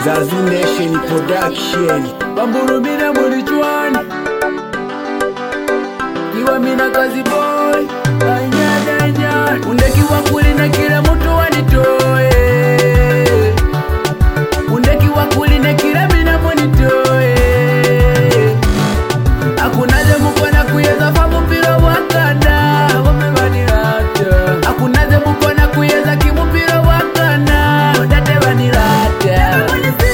Zazu Nation Production. Bamburu mina mulichwani Iwa mina kazi boy Anya Undeki wakuli na kila mtu wanitoe Undeki wakuli na kila mina monitoe Akunaze mukona kuyeza famu pilo wakana Wamevanirata Akunaze mukona kuyeza kimu pilo wakana Ondate vanirata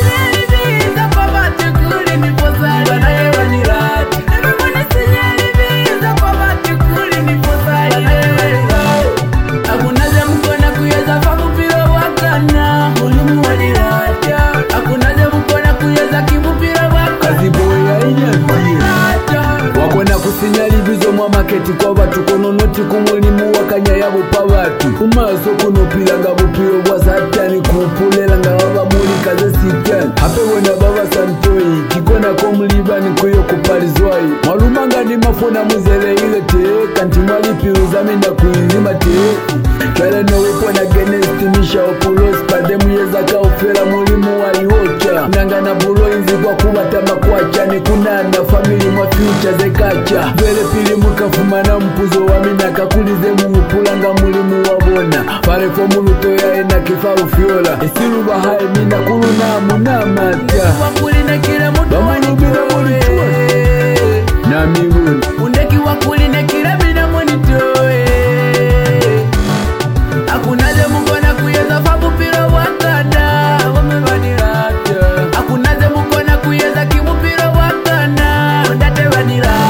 Sinyalibizo mwa maketi kwa watu kononoti kumulimu wakanya yabo pa watu Umaso kunopilanga bupiro bwa satani kupulela nga waba muli kaze sitani Hapewe na baba santoi kikona komulibani kuyo kupalizwai Mwalumanga ni mafona muzele ile te Kanti mwalipiruza minda kuizima te Kele no wepo na genestimisha opulos Pademu yeza kaufela mulimu waliwocha Nanga na bulo inzi kwa kubatama kwa chani Kunana family mwa future zekacha Vele pili mukafuma na mpuzo wa mina Kakulize muupulanga mulimu wabona Pare kwa muluto ya ena kifaru fiola Esiru bahae mina kuluna munamata Wakuli na kila mutu wanitoe Na miguni Undeki wakuli na kila mina monitoe Akunaze mukona kuyeza fabu pilo wakana Wamevanirata Akunaze mukona kuyeza kimu pilo wakana Ondate vanirata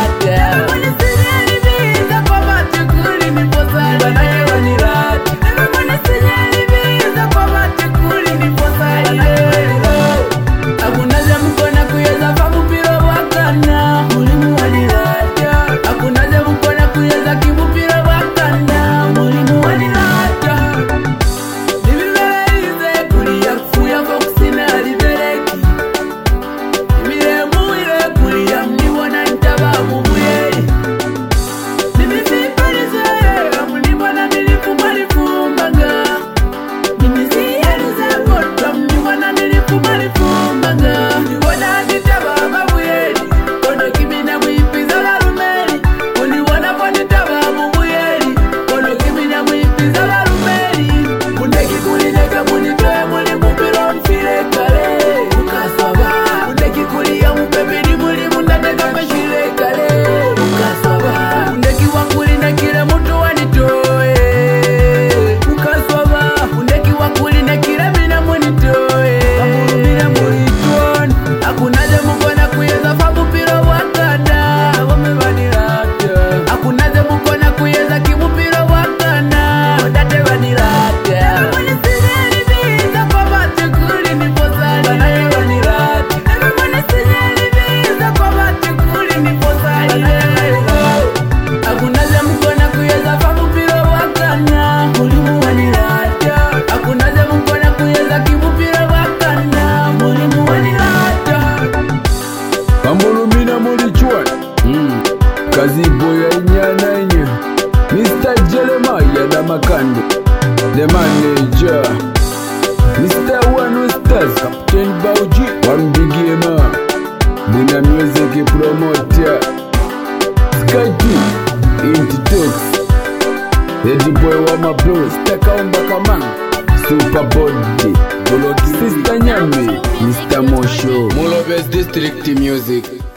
Kazi boya inyana inye Mr. Jeremiah da Makando The manager Mr. One Stars Captain Bauji One Big Gamer Buna Music Promoter Skyty Inti Talks Eddie Boy Wama Bros Takaumba Kamang Super Body Sister Nyame Mr. Mosho Mulobes District Music